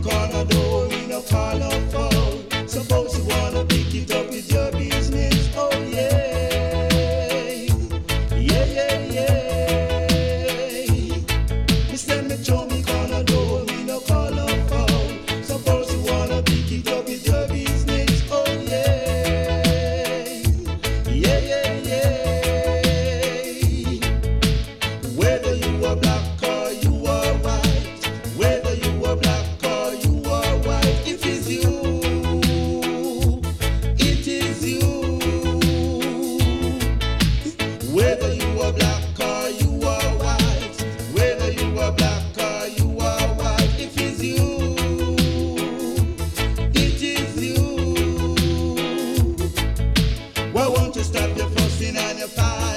corner door, we no call no phone. Suppose you wanna pick it up with your business, oh yeah, yeah, yeah, yeah. Me say me show me corner door, we no call no phone. Suppose you wanna pick it up with your business, oh yeah, yeah, yeah, yeah. Whether you are black or you are white, whether you are black or you are white, it is you, it is you. Whether you are black or you are white, whether you are black or you are white, it is you, it is you. Why won't you stop your fussing and your fight?